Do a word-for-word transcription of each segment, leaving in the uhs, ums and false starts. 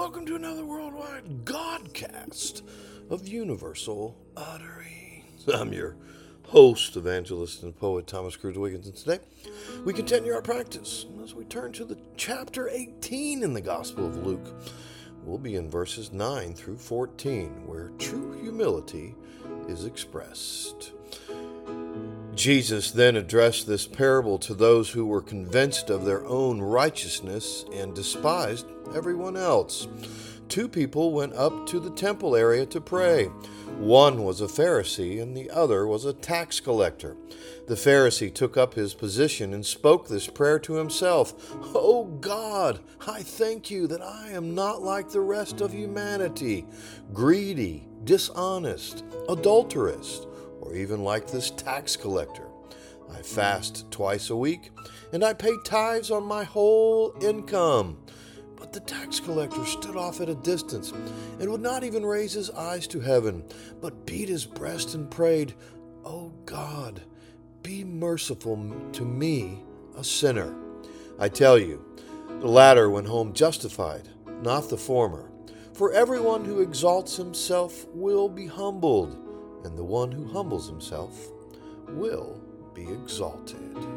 welcome to another worldwide Godcast of Universal Utterings. I'm your host, evangelist, and poet Thomas Cruz Wiggins, and today we continue our practice as we turn to the chapter eighteen in the Gospel of Luke. We'll be in verses nine through fourteen, where true humility is expressed. Jesus then addressed this parable to those who were convinced of their own righteousness and despised everyone else. Two people went up to the temple area to pray. One was a Pharisee and the other was a tax collector. The Pharisee took up his position and spoke this prayer to himself. "Oh God, I thank you that I am not like the rest of humanity, greedy, dishonest, adulterous, or even like this tax collector. I fast twice a week, and I pay tithes on my whole income." But the tax collector stood off at a distance and would not even raise his eyes to heaven, but beat his breast and prayed, "Oh God, be merciful to me, a sinner." I tell you, the latter went home justified, not the former. For everyone who exalts himself will be humbled, and the one who humbles himself will be exalted.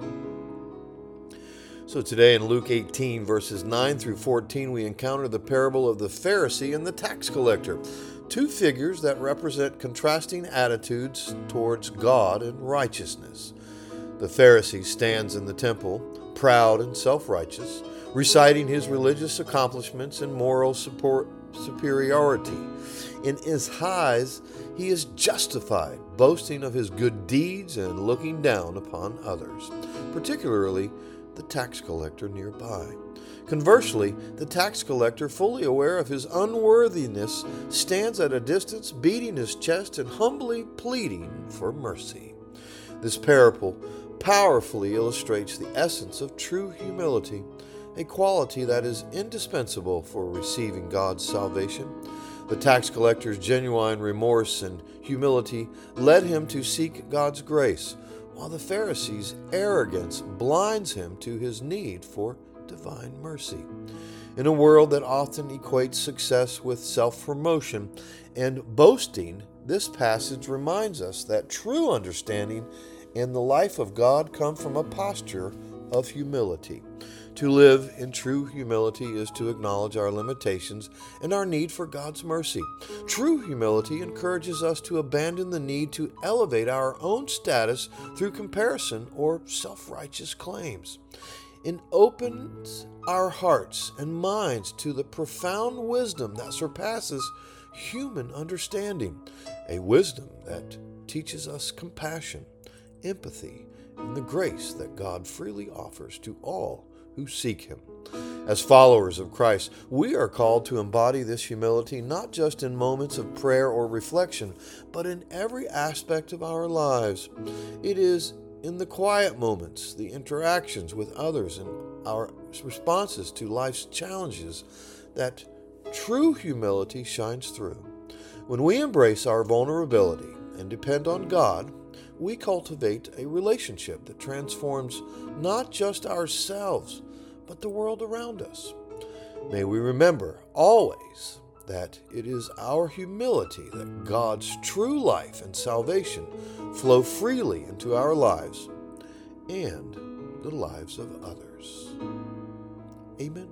So today in Luke eighteen, verses nine through fourteen, we encounter the parable of the Pharisee and the tax collector, two figures that represent contrasting attitudes towards God and righteousness. The Pharisee stands in the temple, proud and self-righteous, reciting his religious accomplishments and moral support, superiority. In his eyes, he is justified, boasting of his good deeds and looking down upon others, particularly the tax collector nearby. Conversely, the tax collector, fully aware of his unworthiness, stands at a distance, beating his chest and humbly pleading for mercy. This parable powerfully illustrates the essence of true humility, a quality that is indispensable for receiving God's salvation. The tax collector's genuine remorse and humility led him to seek God's grace, while the Pharisee's arrogance blinds him to his need for divine mercy. In a world that often equates success with self-promotion and boasting, this passage reminds us that true understanding and the life of God come from a posture of humility. To live in true humility is to acknowledge our limitations and our need for God's mercy. True humility encourages us to abandon the need to elevate our own status through comparison or self-righteous claims. It opens our hearts and minds to the profound wisdom that surpasses human understanding, a wisdom that teaches us compassion, empathy, and the grace that God freely offers to all who seek Him. As followers of Christ, we are called to embody this humility not just in moments of prayer or reflection, but in every aspect of our lives. It is in the quiet moments, the interactions with others, and our responses to life's challenges that true humility shines through. When we embrace our vulnerability and depend on God, we cultivate a relationship that transforms not just ourselves, but the world around us. May we remember always that it is our humility that God's true life and salvation flow freely into our lives and the lives of others. Amen.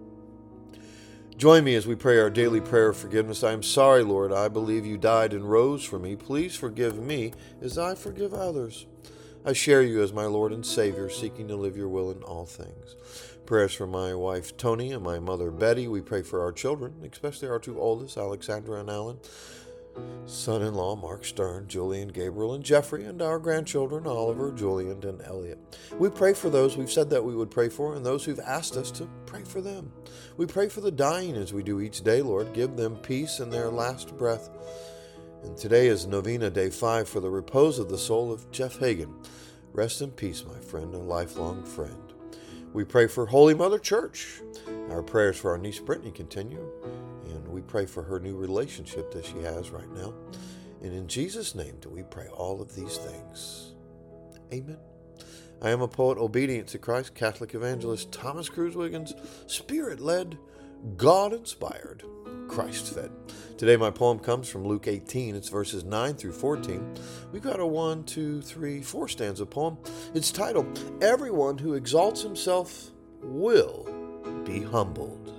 Join me as we pray our daily prayer of forgiveness. I am sorry, Lord. I believe you died and rose for me. Please forgive me as I forgive others. I share you as my Lord and Savior, seeking to live your will in all things. Prayers for my wife, Tony, and my mother, Betty. We pray for our children, especially our two oldest, Alexandra and Alan. Son-in-law, Mark Stern, Julian, Gabriel, and Jeffrey, and our grandchildren, Oliver, Julian, and Elliot. We pray for those we've said that we would pray for, and those who've asked us to pray for them. We pray for the dying as we do each day, Lord. Give them peace in their last breath. And today is Novena Day five for the repose of the soul of Jeff Hagan. Rest in peace, my friend, a lifelong friend. We pray for Holy Mother Church. Our prayers for our niece Brittany continue, and we pray for her new relationship that she has right now. And in Jesus' name do we pray all of these things. Amen. I am a poet obedient to Christ, Catholic evangelist Thomas Cruz Wiggins, Spirit-led, God-inspired, Christ-fed. Today my poem comes from Luke eighteen. It's verses nine through fourteen. We've got a one, two, three, four stanza poem. It's titled, Everyone Who Exalts Himself Will Be Humbled.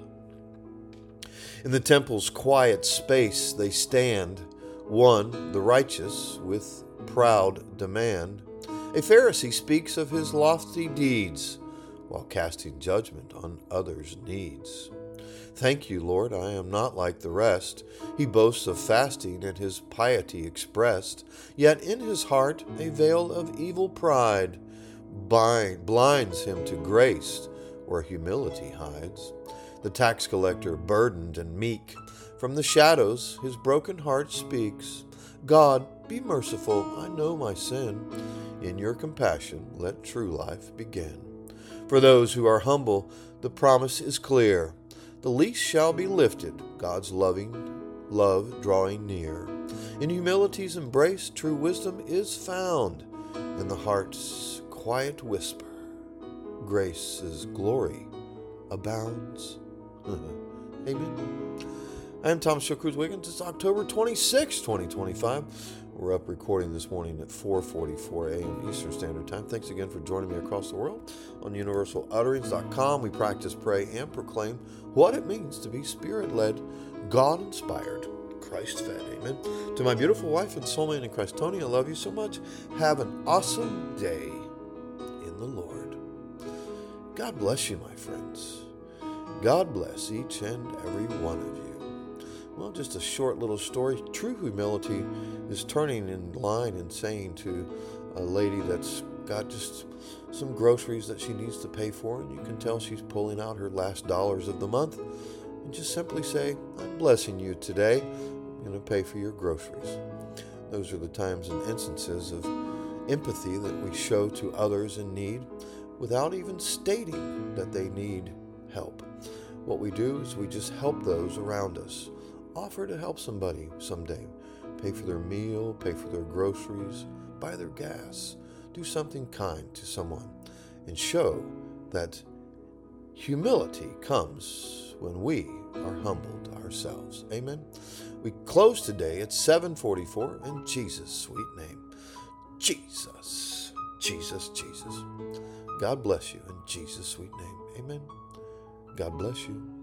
In the temple's quiet space they stand, one, the righteous, with proud demand. A Pharisee speaks of his lofty deeds, while casting judgment on others' needs. Thank you, Lord, I am not like the rest. He boasts of fasting and his piety expressed, yet in his heart a veil of evil pride bind, blinds him to grace where humility hides. The tax collector, burdened and meek, from the shadows his broken heart speaks. God, be merciful, I know my sin. In your compassion, let true life begin. For those who are humble, the promise is clear. The least shall be lifted, God's loving love drawing near. In humility's embrace, true wisdom is found. In the heart's quiet whisper, grace's glory abounds. Amen. I am Thomas Show Cruz Wiggins. It's October twenty-sixth, twenty twenty-five. We're up recording this morning at four forty-four a.m. Eastern Standard Time. Thanks again for joining me across the world on universal utterings dot com. We practice, pray, and proclaim what it means to be Spirit-led, God-inspired, Christ-fed. Amen. To my beautiful wife and soulmate in Christ, Tony, I love you so much. Have an awesome day in the Lord. God bless you, my friends. God bless each and every one of you. Well, just a short little story. True humility is turning in line and saying to a lady that's got just some groceries that she needs to pay for, and you can tell she's pulling out her last dollars of the month, and just simply say, I'm blessing you today. I'm going to pay for your groceries. Those are the times and instances of empathy that we show to others in need without even stating that they need help. What we do is we just help those around us. Offer to help somebody someday. Pay for their meal, pay for their groceries, buy their gas. Do something kind to someone and show that humility comes when we are humbled ourselves. Amen. We close today at seven forty-four in Jesus' sweet name. Jesus, Jesus, Jesus. God bless you in Jesus' sweet name. Amen. God bless you.